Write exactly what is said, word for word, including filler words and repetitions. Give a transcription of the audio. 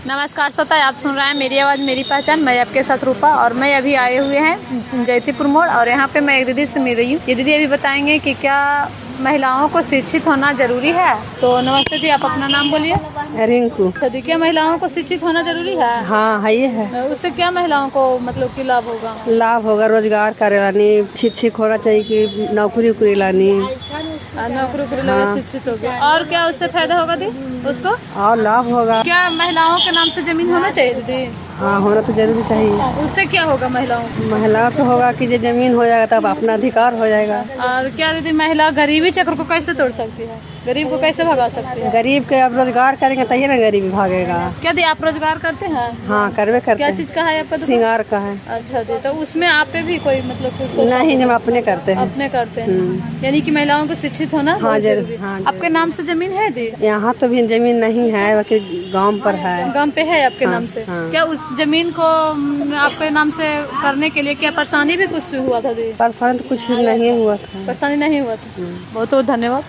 नमस्कार श्रोता, आप सुन रहे हैं मेरी आवाज़ मेरी पहचान। मैं आपके साथ रूपा और मैं अभी आए हुए हैं जयतीपुर मोड़ और यहाँ पे मैं एक दीदी से मिल रही हूँ। ये दीदी अभी बताएंगे कि क्या महिलाओं को शिक्षित होना जरूरी है। तो नमस्ते जी, आप अपना नाम बोलिए। रिंकू। दीदी, क्या महिलाओं को शिक्षित होना जरूरी है? हाँ है, ये है। उससे क्या महिलाओं को मतलब कि लाभ होगा? लाभ होगा, रोजगार करे लानी, शिक्षित होना चाहिए कि नौकरी उकरी लानी, नौकरी उकरी लगा हाँ। शिक्षित हो गया। और क्या उससे फायदा होगा दी उसको? और लाभ होगा। क्या महिलाओं के नाम से जमीन होना चाहिए दीदी? हाँ, होना तो जरूरी चाहिए। उससे क्या होगा महिलाओं को? महिला को होगा कि जो जमीन हो जाएगा तब अपना अधिकार हो जाएगा। और क्या दीदी, महिला गरीबी चक्र को कैसे तोड़ सकती है? गरीब को कैसे भगा सकती है? गरीब के अब रोजगार करेंगे तभी ना गरीबी भागेगा। क्या दी, आप रोजगार करते हैं? हाँ, करवे करते क्या हैं। चीज का है आपका दुकान? सिंगार का है। अच्छा दी, तो उसमें आप पे भी कोई मतलब कि उसको नहीं, हम अपने करते हैं। अपने करते हैं, यानी कि महिलाओं को शिक्षित होना हाँ, बहुत जरूर, जरूरी है। हाँ, आपके नाम से जमीन है दी? यहाँ तो भी जमीन नहीं है, बाकी गांव पर है। गांव पे है आपके हाँ, नाम से? हाँ। क्या उस जमीन को म, आपके नाम से करने के लिए क्या परेशानी भी कुछ हुआ था दी? परेशान तो कुछ नहीं हुआ था। परेशानी नहीं हुआ था। बहुत बहुत धन्यवाद।